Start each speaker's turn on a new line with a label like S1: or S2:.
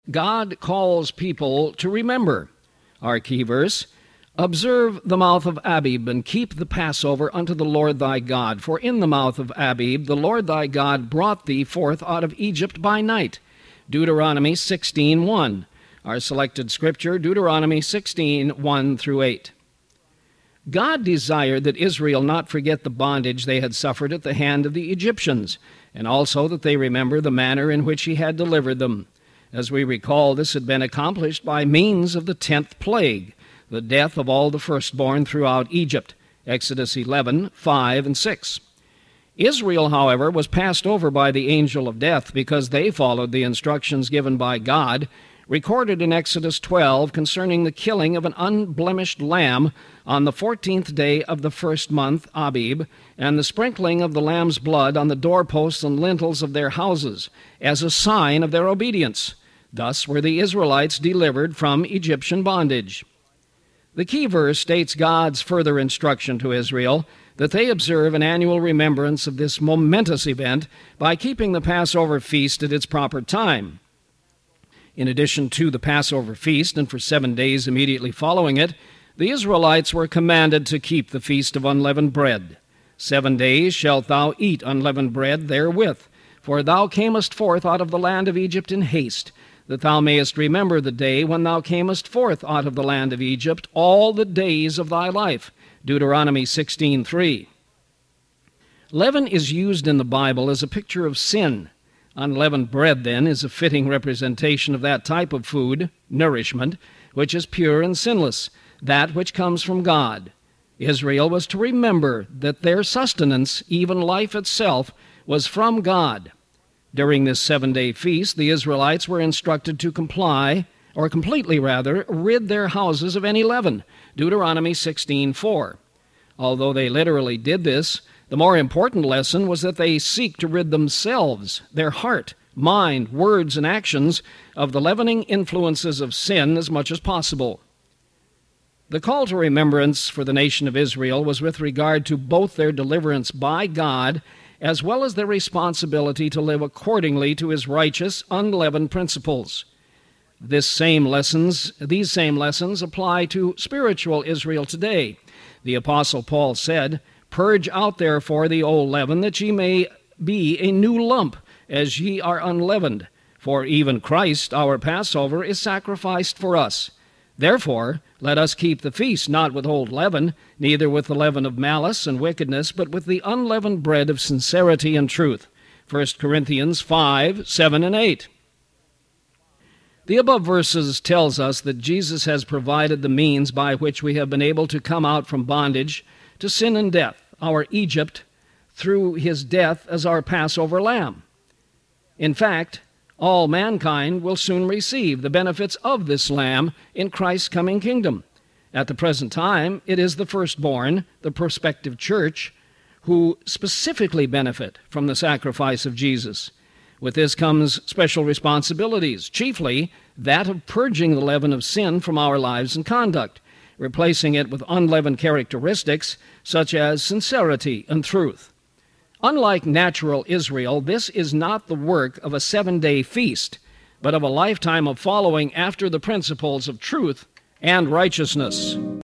S1: God calls people to remember. Our key verse, observe the mouth of Abib, and keep the Passover unto the Lord thy God. For in the mouth of Abib the Lord thy God brought thee forth out of Egypt by night. Deuteronomy 16:1. Our selected scripture, Deuteronomy 16:1 through 8. God desired that Israel not forget the bondage they had suffered at the hand of the Egyptians, and also that they remember the manner in which he had delivered them. As we recall, this had been accomplished by means of the 10th plague, the death of all the firstborn throughout Egypt, Exodus 11:5 and 6. Israel, however, was passed over by the angel of death because they followed the instructions given by God, recorded in Exodus 12 concerning the killing of an unblemished lamb on the 14th day of the first month, Abib, and the sprinkling of the lamb's blood on the doorposts and lintels of their houses, as a sign of their obedience. Thus were the Israelites delivered from Egyptian bondage. The key verse states God's further instruction to Israel that they observe an annual remembrance of this momentous event by keeping the Passover feast at its proper time. In addition to the Passover feast, and for 7 days immediately following it, the Israelites were commanded to keep the feast of unleavened bread. 7 days shalt thou eat unleavened bread therewith, for thou camest forth out of the land of Egypt in haste, that thou mayest remember the day when thou camest forth out of the land of Egypt all the days of thy life. Deuteronomy 16:3. Leaven is used in the Bible as a picture of sin. Unleavened bread, then, is a fitting representation of that type of food, nourishment, which is pure and sinless, that which comes from God. Israel was to remember that their sustenance, even life itself, was from God. During this 7-day feast, the Israelites were instructed to completely rid their houses of any leaven, Deuteronomy 16:4. Although they literally did this, the more important lesson was that they seek to rid themselves, their heart, mind, words, and actions of the leavening influences of sin as much as possible. The call to remembrance for the nation of Israel was with regard to both their deliverance by God as well as their responsibility to live accordingly to his righteous, unleavened principles. These same lessons apply to spiritual Israel today. The Apostle Paul said, "Purge out therefore the old leaven, that ye may be a new lump, as ye are unleavened. For even Christ, our Passover, is sacrificed for us. Therefore, let us keep the feast, not with old leaven, neither with the leaven of malice and wickedness, but with the unleavened bread of sincerity and truth." 1 Corinthians 5:7 and 8. The above verses tells us that Jesus has provided the means by which we have been able to come out from bondage to sin and death, our Egypt, through his death as our Passover lamb. In fact, all mankind will soon receive the benefits of this lamb in Christ's coming kingdom. At the present time, it is the firstborn, the prospective church, who specifically benefit from the sacrifice of Jesus. With this comes special responsibilities, chiefly that of purging the leaven of sin from our lives and conduct, replacing it with unleavened characteristics such as sincerity and truth. Unlike natural Israel, this is not the work of a 7-day feast, but of a lifetime of following after the principles of truth and righteousness.